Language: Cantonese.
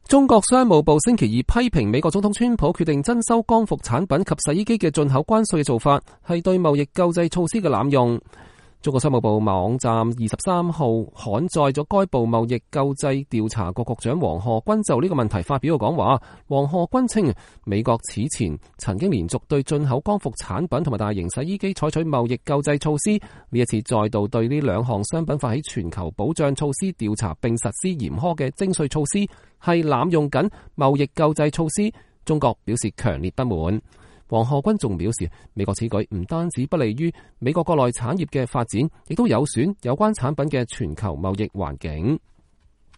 中國商務部星期二批評美國總統川普決定增收光伏產品及洗衣機嘅進口關稅嘅做法，係對貿易救濟措施嘅濫用。中國商務部網站23號刊載咗該部貿易救濟調查局局長王賀軍就呢個問題發表嘅講話。王賀軍稱，美國此前曾經連續對進口光伏產品同埋大型洗衣機採取貿易救濟措施，呢一次再度對呢兩項商品發起全球保障措施調查並實施嚴苛嘅徵稅措施，係濫用緊貿易救濟措施。中國表示強烈不滿。王賀軍仲表示，美國此舉唔單止不利於美國國內產業嘅發展，亦都有損有關產品嘅全球貿易環境。